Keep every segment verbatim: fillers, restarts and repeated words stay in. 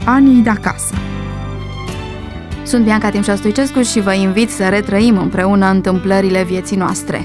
Anii de acasă. Sunt Bianca Timșa Stoicescu și vă invit să retrăim împreună întâmplările vieții noastre.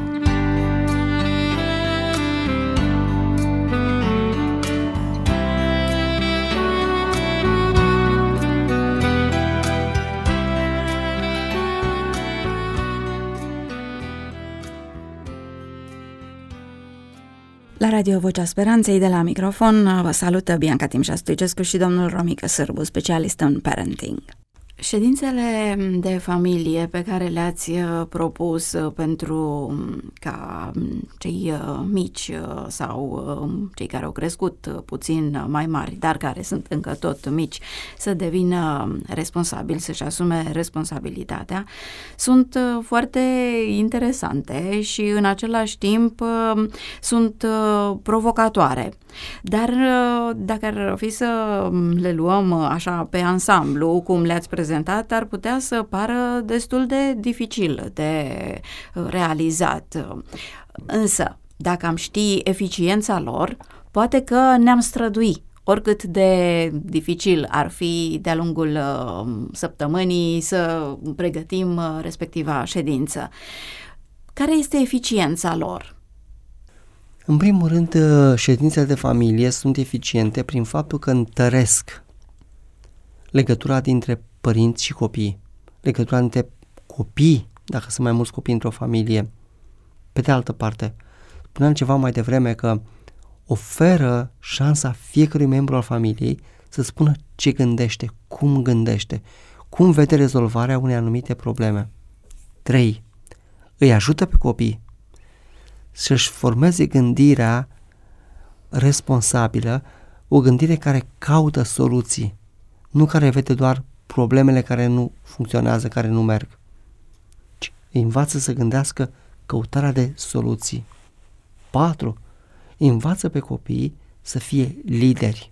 La Radio Vocea Speranței, de la microfon, vă salută Bianca Timșa Stoicescu și domnul Romică Sârbu, specialist în parenting. Ședințele de familie pe care le-ați propus pentru ca cei mici sau cei care au crescut puțin mai mari, dar care sunt încă tot mici, să devină responsabili, să-și asume responsabilitatea, sunt foarte interesante și în același timp sunt provocatoare. Dar dacă ar fi să le luăm așa pe ansamblu, cum le-ați prezentat, ar putea să pară destul de dificil de realizat. Însă, dacă am ști eficiența lor, poate că ne-am strădui, oricât de dificil ar fi de-a lungul săptămânii să pregătim respectiva ședință. Care este eficiența lor? În primul rând, ședințele de familie sunt eficiente prin faptul că întăresc legătura dintre părinți și copii, legătura dintre copii, dacă sunt mai mulți copii într-o familie. Pe de altă parte, spuneam ceva mai devreme că oferă șansa fiecărui membru al familiei să spună ce gândește, cum gândește, cum vede rezolvarea unei anumite probleme. trei. Îi ajută pe copii să-și formeze gândirea responsabilă, o gândire care caută soluții, nu care vede doar problemele care nu funcționează, care nu merg, ci îi învață să gândească căutarea de soluții. patru. Îi învață pe copii să fie lideri,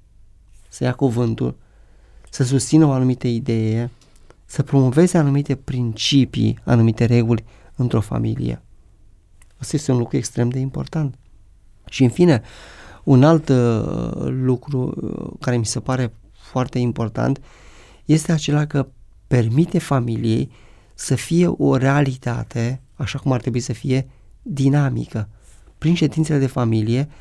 să ia cuvântul, să susțină o anumită idee, să promoveze anumite principii, anumite reguli într-o familie. Asta este un lucru extrem de important. Și în fine, un alt uh, lucru uh, care mi se pare foarte important este acela că permite familiei să fie o realitate, așa cum ar trebui să fie, dinamică. Prin ședințele de familie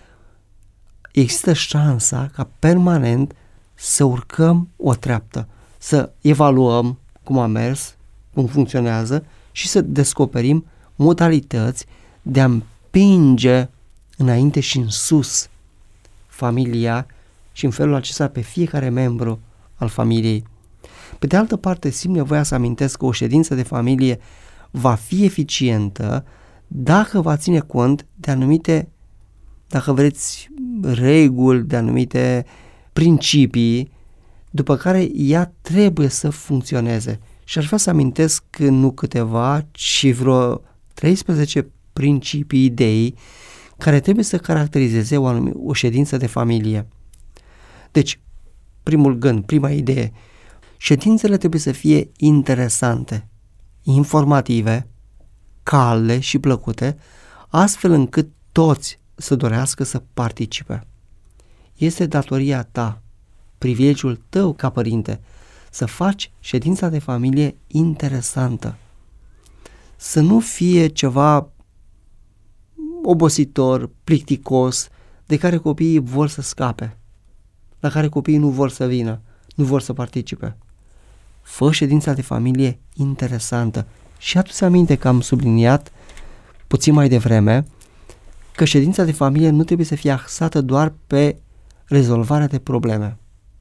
există șansa ca permanent să urcăm o treaptă, să evaluăm cum a mers, cum funcționează și să descoperim modalități de a împinge înainte și în sus familia și în felul acesta pe fiecare membru al familiei. Pe de altă parte, simt nevoia să amintesc că o ședință de familie va fi eficientă dacă va ține cont de anumite, dacă vreți, reguli, de anumite principii, după care ea trebuie să funcționeze. Și aș vrea să amintesc nu câteva, ci vreo treisprezece principii, idei care trebuie să caracterizeze o, anumit, o ședință de familie. Deci, primul gând, prima idee, ședințele trebuie să fie interesante, informative, calde și plăcute, astfel încât toți să dorească să participe. Este datoria ta, privilegiul tău ca părinte, să faci ședința de familie interesantă. Să nu fie ceva obositor, plicticos, de care copiii vor să scape, la care copiii nu vor să vină, nu vor să participe. Fă ședința de familie interesantă. Și adu-ți aminte că am subliniat puțin mai devreme că ședința de familie nu trebuie să fie axată doar pe rezolvarea de probleme.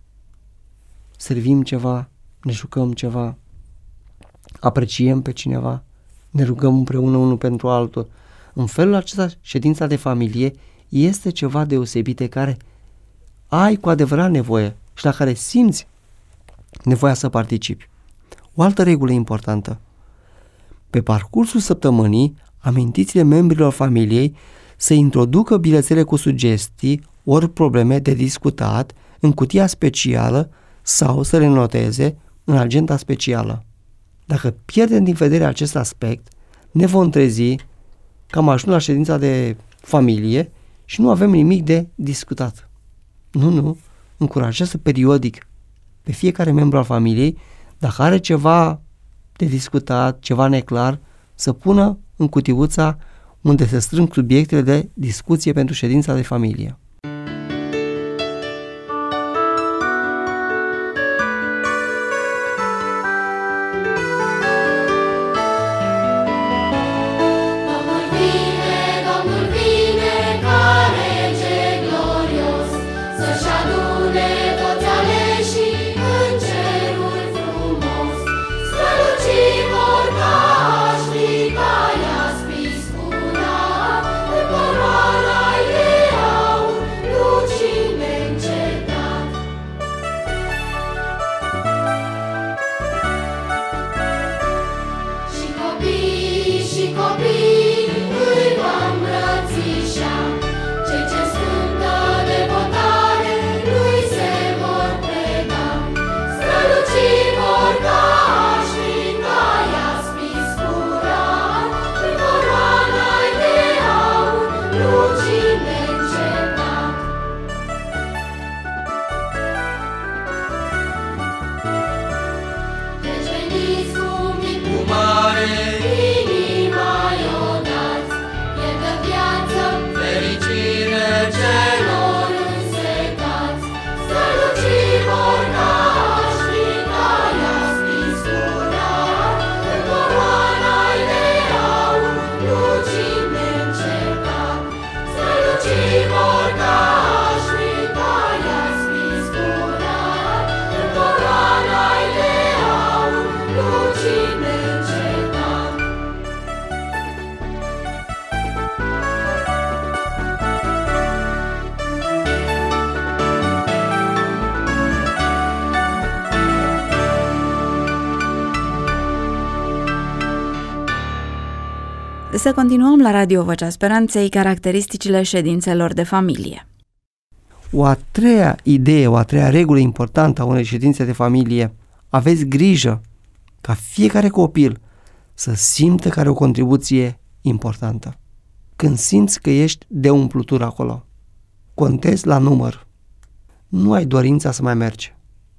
Servim ceva, ne jucăm ceva, apreciem pe cineva, ne rugăm împreună unul pentru altul. În felul acesta, ședința de familie este ceva deosebit de care ai cu adevărat nevoie și la care simți nevoia să participi. O altă regulă importantă. Pe parcursul săptămânii, amintiți-le membrilor familiei să introducă bilețele cu sugestii ori probleme de discutat în cutia specială sau să le noteze în agenda specială. Dacă pierdem din vedere acest aspect, ne vom trezi că am ajuns la ședința de familie și nu avem nimic de discutat. Nu, nu, încurajează periodic pe fiecare membru al familiei, dacă are ceva de discutat, ceva neclar, să pună în cutiuța unde se strâng subiectele de discuție pentru ședința de familie. Să continuăm la Radio Vocea Speranței caracteristicile ședințelor de familie. O a treia idee, o a treia regulă importantă a unei ședințe de familie: aveți grijă ca fiecare copil să simtă că are o contribuție importantă. Când simți că ești de umplutură acolo, contezi la număr, nu ai dorința să mai mergi.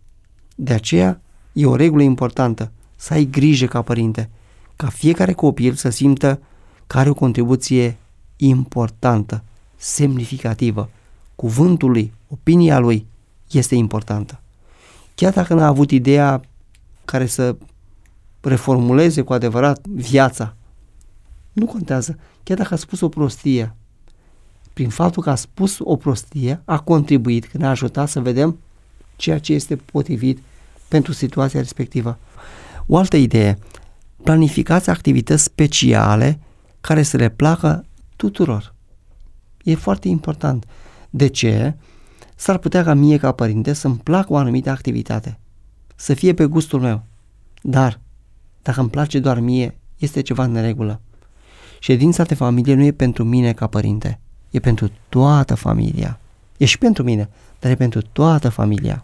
De aceea e o regulă importantă să ai grijă ca părinte, ca fiecare copil să simtă că are o contribuție importantă, semnificativă. Cuvântul lui, opinia lui este importantă. Chiar dacă n-a avut ideea care să reformuleze cu adevărat viața, nu contează. Chiar dacă a spus o prostie, prin faptul că a spus o prostie, a contribuit, că ne-a ajutat să vedem ceea ce este potrivit pentru situația respectivă. O altă idee: planificați activități speciale care să le placă tuturor. E foarte important. De ce? S-ar putea ca mie, ca părinte, să-mi placă o anumită activitate, să fie pe gustul meu. Dar, dacă îmi place doar mie, este ceva în neregulă. Ședința de familie nu e pentru mine ca părinte, e pentru toată familia. E și pentru mine, dar e pentru toată familia.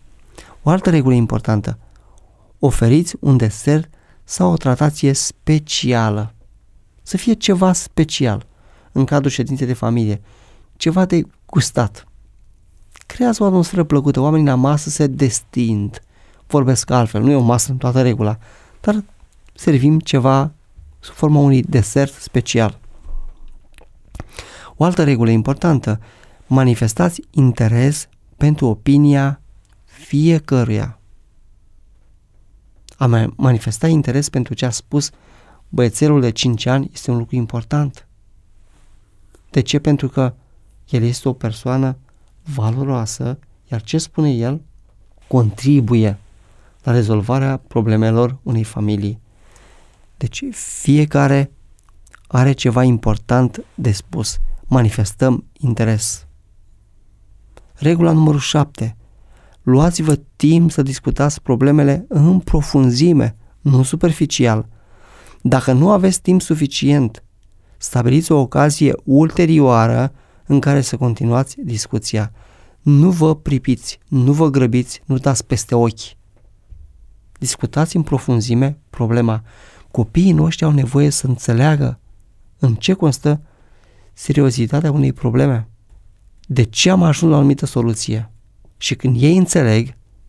O altă regulă importantă: oferiți un desert sau o tratație specială. Să fie ceva special în cadrul ședinței de familie, ceva de gustat. Creează o atmosferă plăcută, oamenii la masă se destind, vorbesc altfel, nu e o masă în toată regula, dar servim ceva sub forma unui desert special. O altă regulă importantă: manifestați interes pentru opinia fiecăruia. A manifesta interes pentru ce a spus băiețelul de cinci ani este un lucru important. De ce? Pentru că el este o persoană valoroasă, iar ce spune el contribuie la rezolvarea problemelor unei familii. Deci fiecare are ceva important de spus. Manifestăm interes. Regula numărul șapte. Luați-vă timp să discutați problemele în profunzime, nu superficial. Dacă nu aveți timp suficient, stabiliți o ocazie ulterioară în care să continuați discuția. Nu vă pripiți, nu vă grăbiți, nu dați peste ochi. Discutați în profunzime problema. Copiii noștri au nevoie să înțeleagă în ce constă seriozitatea unei probleme. De ce am ajuns la o anumită soluție? Și când ei înțeleg,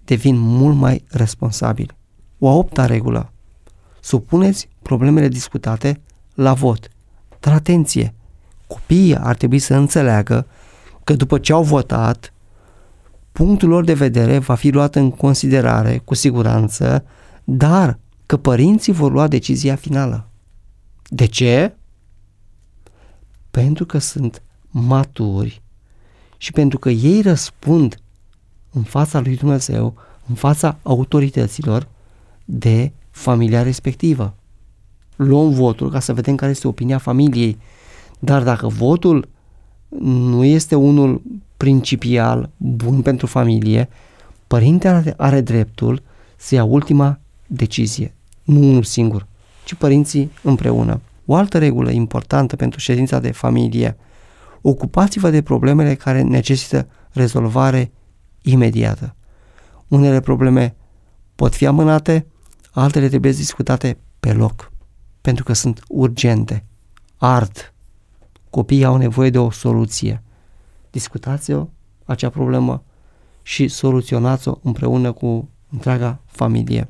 devin mult mai responsabili. O a opta regulă. Supuneți problemele discutate la vot. Dar atenție! Copiii ar trebui să înțeleagă că după ce au votat, punctul lor de vedere va fi luat în considerare, cu siguranță, dar că părinții vor lua decizia finală. De ce? Pentru că sunt maturi și pentru că ei răspund în fața lui Dumnezeu, în fața autorităților de familia respectivă. Luăm votul ca să vedem care este opinia familiei, dar dacă votul nu este unul principial bun pentru familie, părintele are, are dreptul să ia ultima decizie, nu unul singur, ci părinții împreună. O altă regulă importantă pentru ședința de familie: ocupați-vă de problemele care necesită rezolvare imediată. Unele probleme pot fi amânate, altele trebuie discutate pe loc, pentru că sunt urgente, ard. Copiii au nevoie de o soluție. Discutați-o, acea problemă, și soluționați-o împreună cu întreaga familie.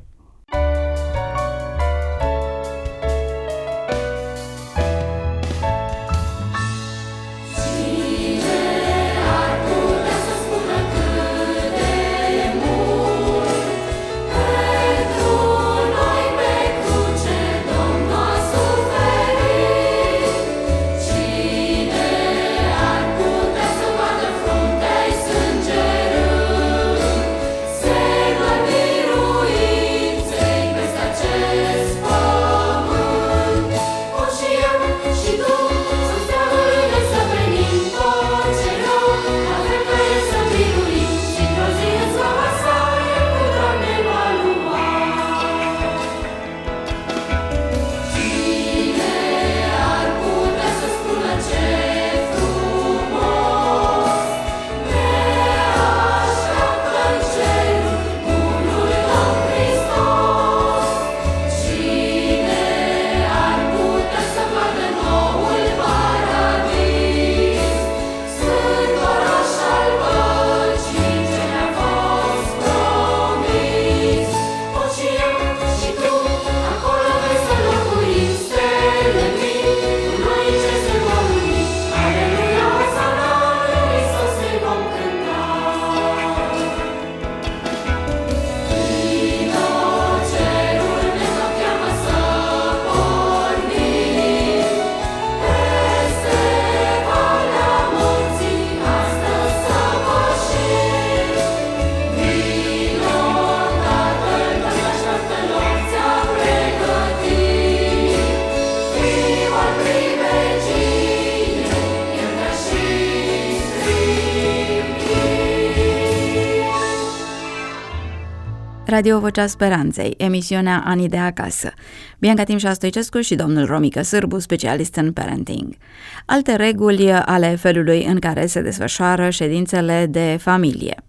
Radio Vocea Speranței, emisiunea Anii de acasă. Bianca Timșa Stoicescu și domnul Romică Sârbu, specialist în parenting. Alte reguli ale felului în care se desfășoară ședințele de familie.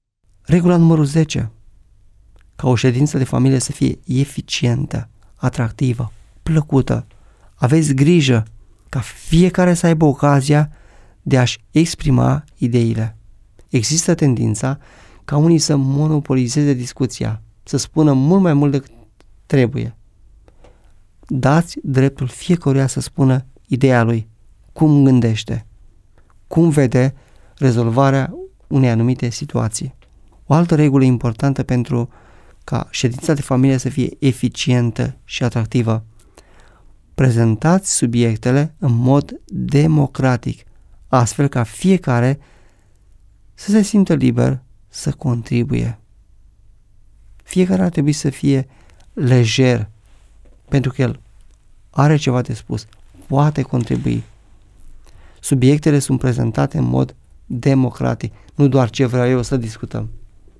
Regula numărul zece. Ca o ședință de familie să fie eficientă, atractivă, plăcută. Aveți grijă ca fiecare să aibă ocazia de a-și exprima ideile. Există tendința ca unii să monopolizeze discuția, să spună mult mai mult decât trebuie. Dați dreptul fiecăruia să spună ideea lui, cum gândește, cum vede rezolvarea unei anumite situații. O altă regulă importantă pentru ca ședința de familie să fie eficientă și atractivă: prezentați subiectele în mod democratic, astfel ca fiecare să se simtă liber să contribuie. Fiecare ar trebui să fie lejer, pentru că el are ceva de spus, poate contribui. Subiectele sunt prezentate în mod democratic, nu doar ce vreau eu să discutăm.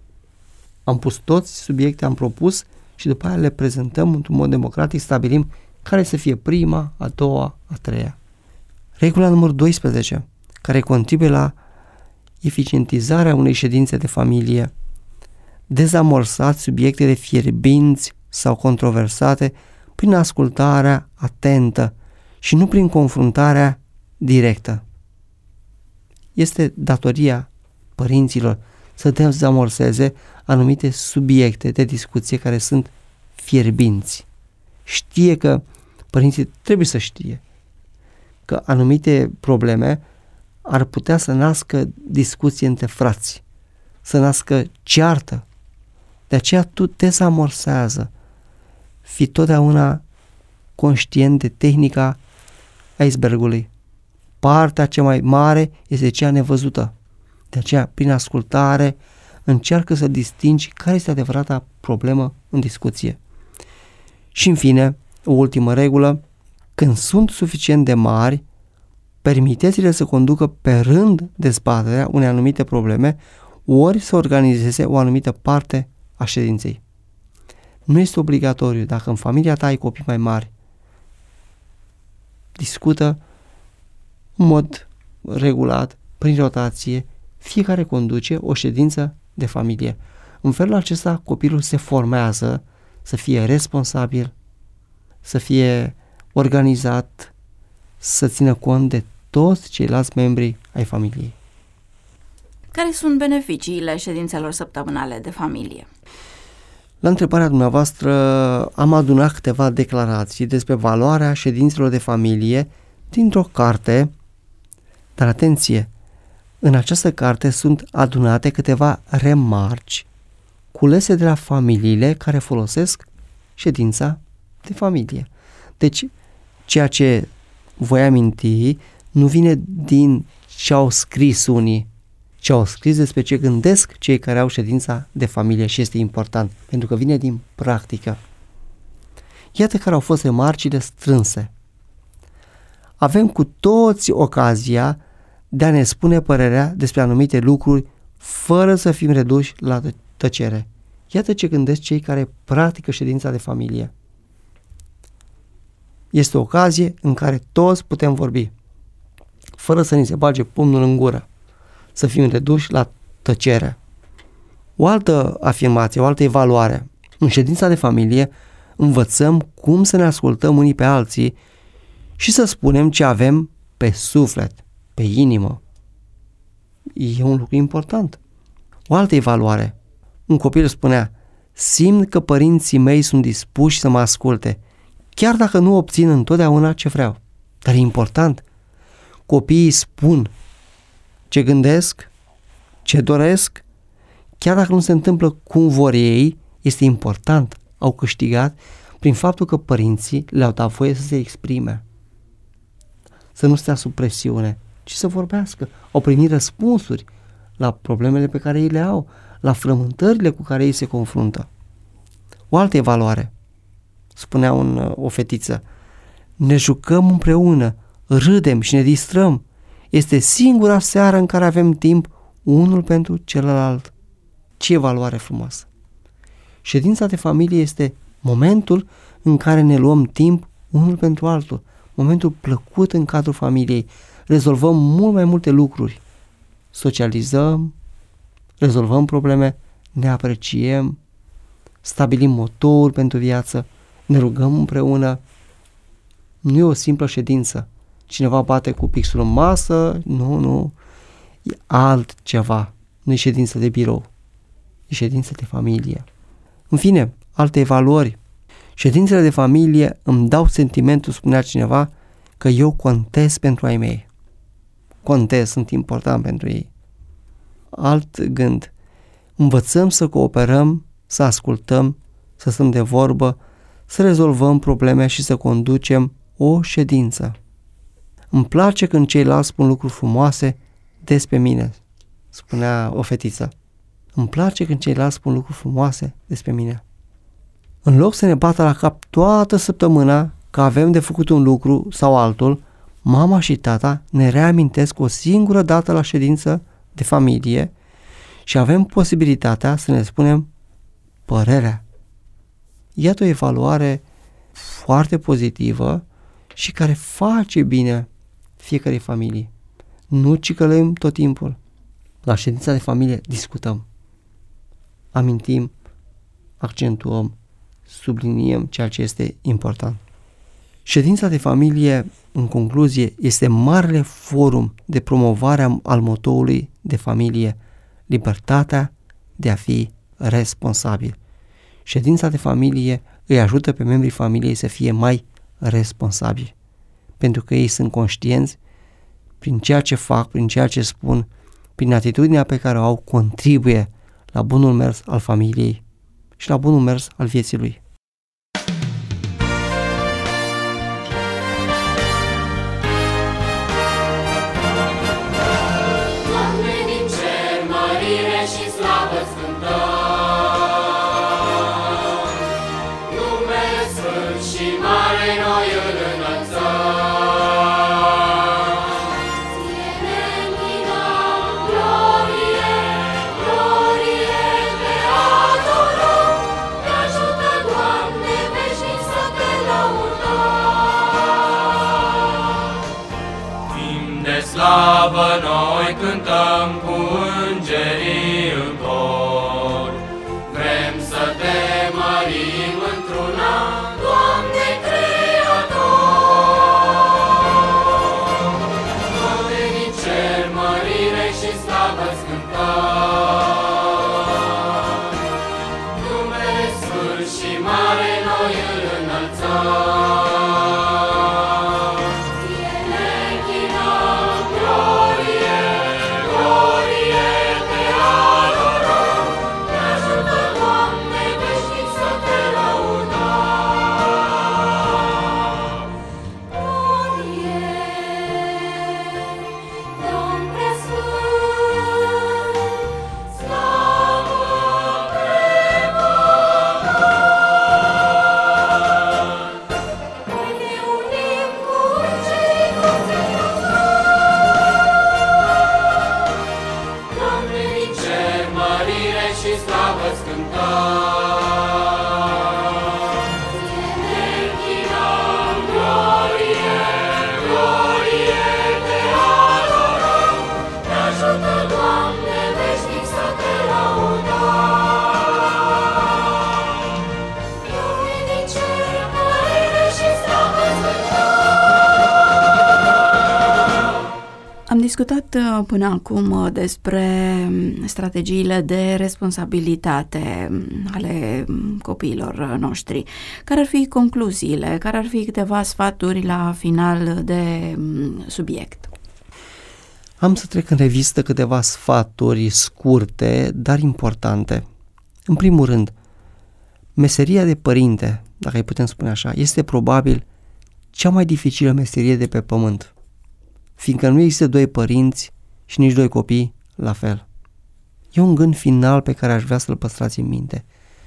Am pus toți subiecte, am propus și după aia le prezentăm într-un mod democratic, stabilim care să fie prima, a doua, a treia. Regula numărul doisprezece, care contribuie la eficientizarea unei ședințe de familie: dezamorsați subiectele fierbinți sau controversate prin ascultarea atentă și nu prin confruntarea directă. Este datoria părinților să dezamorseze anumite subiecte de discuție care sunt fierbinți. Știe că părinții trebuie să știe că anumite probleme ar putea să nască discuție între frați, să nască ceartă. De aceea tu dezamorsează. Fii totdeauna conștient de tehnica icebergului. Partea cea mai mare este cea nevăzută. De aceea, prin ascultare, încearcă să distingi care este adevărata problemă în discuție. Și în fine, o ultimă regulă, când sunt suficient de mari, permiteți-le să conducă pe rând dezbaterea unei anumite probleme, ori să organizeze o anumită parte a ședinței. Nu este obligatoriu, dacă în familia ta ai copii mai mari, discută în mod regulat, prin rotație, fiecare conduce o ședință de familie. În felul acesta copilul se formează să fie responsabil, să fie organizat, să țină cont de toți ceilalți membri ai familiei. Care sunt beneficiile ședințelor săptămânale de familie? La întrebarea dumneavoastră am adunat câteva declarații despre valoarea ședințelor de familie dintr-o carte, dar atenție, în această carte sunt adunate câteva remarci culese de la familiile care folosesc ședința de familie. Deci, ceea ce voi aminti nu vine din ce au scris unii, ce au scris despre ce gândesc cei care au ședința de familie și este important, pentru că vine din practică. Iată care au fost remarcile strânse. Avem cu toți ocazia de a ne spune părerea despre anumite lucruri fără să fim reduși la tăcere. Iată ce gândesc cei care practică ședința de familie. Este o ocazie în care toți putem vorbi, fără să ni se bage pumnul în gură, să fim reduși la tăcere. O altă afirmație, o altă evaluare. În ședința de familie învățăm cum să ne ascultăm unii pe alții și să spunem ce avem pe suflet, pe inimă. E un lucru important. O altă evaluare. Un copil spunea: simt că părinții mei sunt dispuși să mă asculte, chiar dacă nu obțin întotdeauna ce vreau. Dar e important. Copiii spun ce gândesc, ce doresc, chiar dacă nu se întâmplă cum vor ei, este important. Au câștigat prin faptul că părinții le-au dat voie să se exprime, să nu stea sub presiune, ci să vorbească. Au primit răspunsuri la problemele pe care ei le au, la frământările cu care ei se confruntă. O altă evaluare. Spunea un, o fetiță: ne jucăm împreună, râdem și ne distrăm. Este singura seară în care avem timp unul pentru celălalt. Ce evaluare frumoasă! Ședința de familie este momentul în care ne luăm timp unul pentru altul, momentul plăcut în cadrul familiei. Rezolvăm mult mai multe lucruri. Socializăm, rezolvăm probleme, ne apreciem, stabilim motorul pentru viață, ne rugăm împreună. Nu e o simplă ședință. Cineva bate cu pixul în masă, nu, nu, e altceva. Nu e ședință de birou, e ședință de familie. În fine, alte evaluări. Ședințele de familie îmi dau sentimentul, spunea cineva, că eu contez pentru ai mei. Contez, sunt important pentru ei. Alt gând. Învățăm să cooperăm, să ascultăm, să stăm de vorbă, să rezolvăm probleme și să conducem o ședință. Îmi place când ceilalți spun lucruri frumoase despre mine, spunea o fetiță. Îmi place când ceilalți spun lucruri frumoase despre mine. În loc să ne bată la cap toată săptămâna că avem de făcut un lucru sau altul, mama și tata ne reamintesc o singură dată la ședință de familie și avem posibilitatea să ne spunem părerea. Iată o evaluare foarte pozitivă și care face bine fiecare familie. Nu cicălăm tot timpul. La ședința de familie discutăm, amintim, accentuăm, subliniem ceea ce este important. Ședința de familie, în concluzie, este marele forum de promovare al motoului de familie: libertatea de a fi responsabil. Ședința de familie îi ajută pe membrii familiei să fie mai responsabili, pentru că ei sunt conștienți prin ceea ce fac, prin ceea ce spun, prin atitudinea pe care o au, contribuie la bunul mers al familiei și la bunul mers al vieții lui. Slavă noi cântăm cu îngerii în cor. Vrem să te mărim într-una, Doamne Creator. Doamne, din cer mărire și slavă-ți cântăm. Numele Sfânt și mare noi îl înălțăm. Am discutat până acum despre strategiile de responsabilitate ale copiilor noștri. Care ar fi concluziile? Care ar fi câteva sfaturi la final de subiect? Am să trec în revistă câteva sfaturi scurte, dar importante. În primul rând, meseria de părinte, dacă îi putem spune așa, este probabil cea mai dificilă meserie de pe pământ, fiindcă nu există doi părinți și nici doi copii la fel. E un gând final pe care aș vrea să-l păstrați în minte.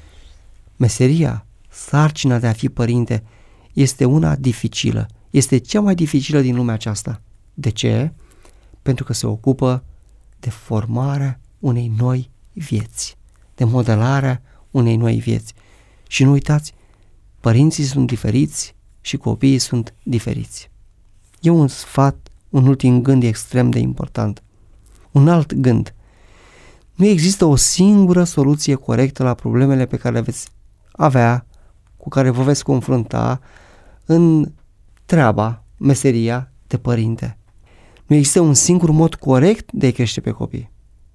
Meseria, sarcina de a fi părinte, este una dificilă. Este cea mai dificilă din lumea aceasta. De ce? Pentru că se ocupă de formarea unei noi vieți, de modelarea unei noi vieți. Și nu uitați, părinții sunt diferiți și copiii sunt diferiți. E un sfat, un ultim gând extrem de important. Un alt gând. Nu există o singură soluție corectă la problemele pe care le veți avea, cu care vă veți confrunta în treaba, meseria de părinte. Nu există un singur mod corect de a crește pe copii.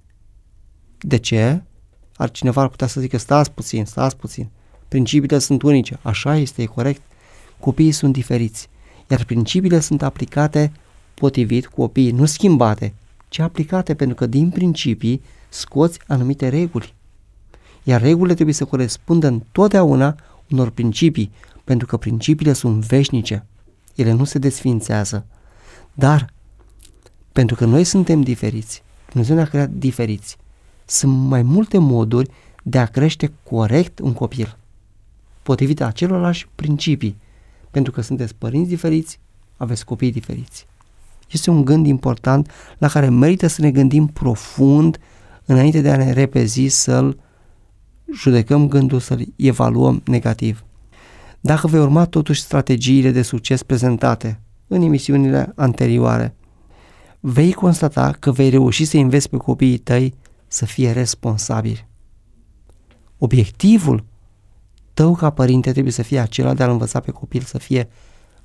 De ce? Ar cineva ar putea să zică, stați puțin, stați puțin. Principiile sunt unice. Așa este, e corect. Copiii sunt diferiți. Iar principiile sunt aplicate potrivit copiii, nu schimbate, ci aplicate, pentru că din principii scoți anumite reguli. Iar regulile trebuie să corespundă întotdeauna unor principii, pentru că principiile sunt veșnice. Ele nu se desfințează. Dar, pentru că noi suntem diferiți, Dumnezeu ne-a creat diferiți, sunt mai multe moduri de a crește corect un copil, potrivit acelorlași principii, pentru că sunteți părinți diferiți, aveți copii diferiți. Este un gând important la care merită să ne gândim profund înainte de a ne repezi să-l judecăm gândul, să-l evaluăm negativ. Dacă vei urma totuși strategiile de succes prezentate în emisiunile anterioare, vei constata că vei reuși să înveți pe copiii tăi să fie responsabili. Obiectivul tău ca părinte trebuie să fie acela de a-l învăța pe copil să fie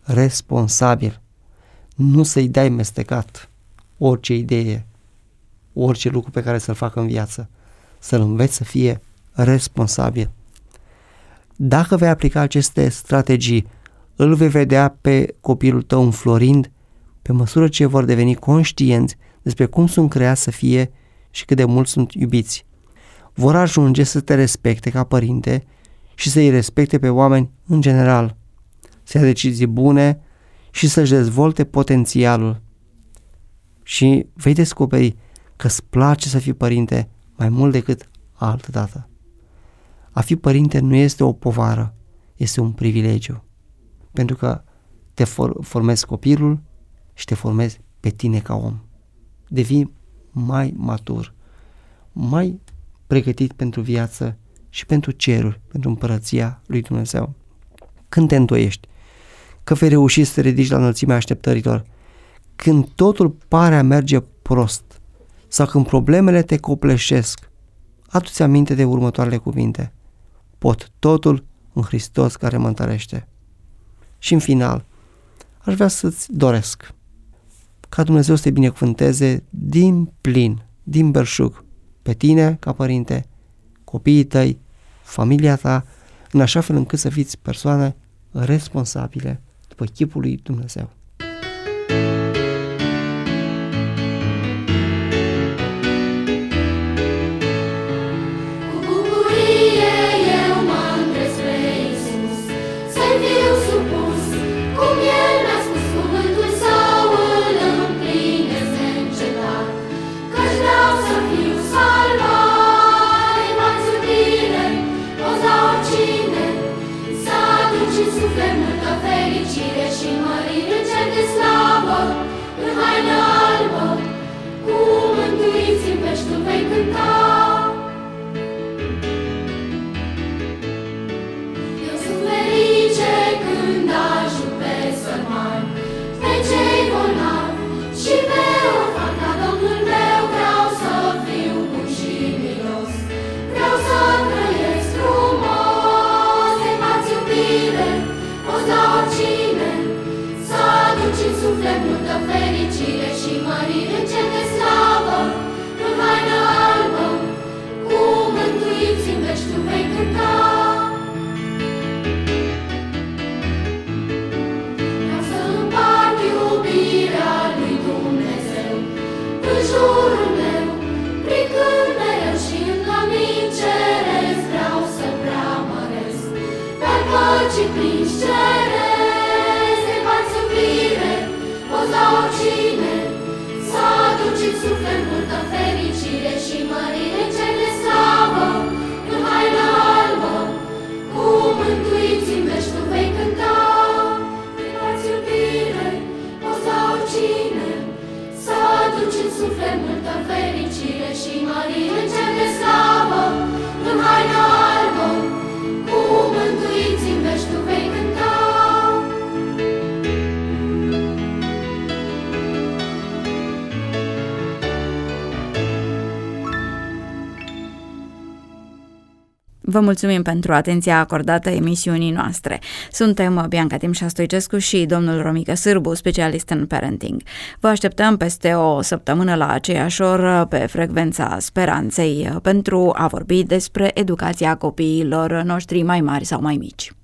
responsabil. Nu să-i dai mestecat orice idee orice lucru pe care să-l facă în viață. Să-l înveți să fie responsabil. Dacă vei aplica aceste strategii, îl vei vedea pe copilul tău înflorind pe măsură ce vor deveni conștienți despre cum sunt creați să fie și cât de mult sunt iubiți. Vor ajunge să te respecte ca părinte și să-i respecte pe oameni în general, să ia decizii bune și să-și dezvolte potențialul. Și vei descoperi că îți place să fii părinte mai mult decât altă dată. A fi părinte nu este o povară, este un privilegiu, pentru că te for- formezi copilul și te formezi pe tine ca om. Devii mai matur, mai pregătit pentru viață și pentru ceruri, pentru împărăția lui Dumnezeu. Când te îndoiești că vei reuși să te ridici la înălțimea așteptărilor, când totul pare a merge prost sau când problemele te copleșesc, adu-ți aminte de următoarele cuvinte: pot totul în Hristos care mă întărește. Și în final, aș vrea să-ți doresc ca Dumnezeu să te binecuvânteze din plin, din belșug, pe tine ca părinte, copiii tăi, familia ta, în așa fel încât să fiți persoane responsabile după chipul lui Dumnezeu. Vă mulțumim pentru atenția acordată emisiunii noastre. Suntem Bianca Timșa Stoicescu și domnul Romică Sârbu, specialist în parenting. Vă așteptăm peste o săptămână la aceeași oră pe frecvența Speranței pentru a vorbi despre educația copiilor noștri mai mari sau mai mici.